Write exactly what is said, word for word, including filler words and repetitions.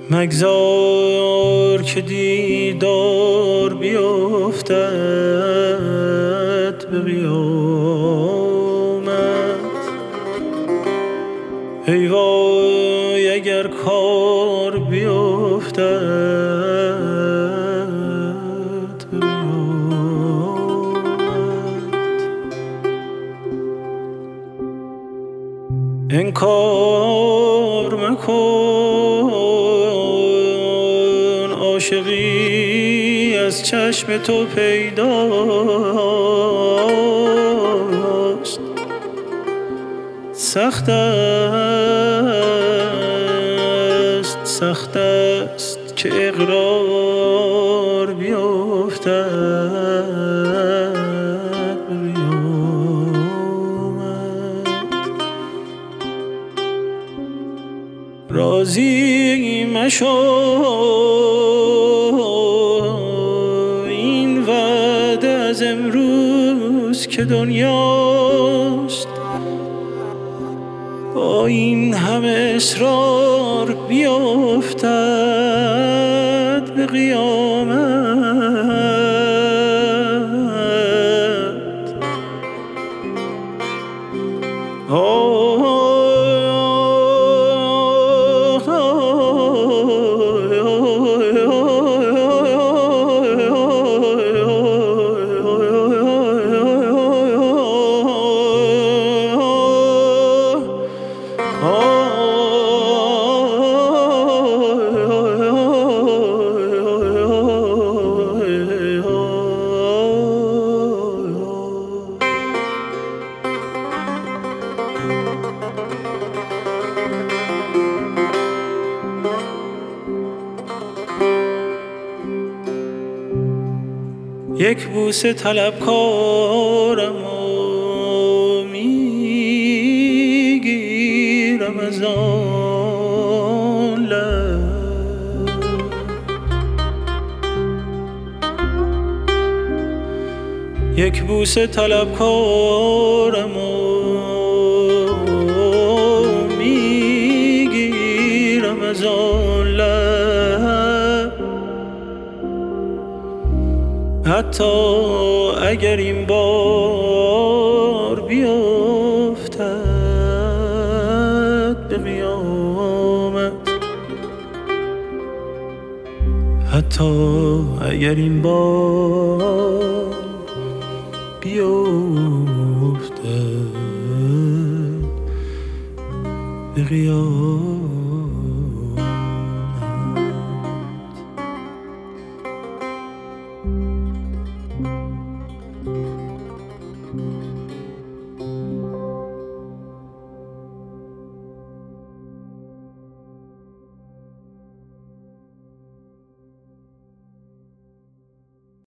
مگذار که دیدار بیفتد به قیامت. ای وای اگر کار بیفتد به قیامت. انکار مکن عاشقی از چشم تو پیداست. سخت است سخت است که اقرار بیفتد به قیامت. راضی مشو این وعده از امروز که دنیاست، با این همه اصرار بیفتد به قیامت. یک بوسه طلبکارم و میگیرم از آن لب. یک بوسه طلبکارم و میگیرم از آن لب. حتی اگر این بار بیفتد به قیامت. حتی اگر این بار بیفتد به قیامت.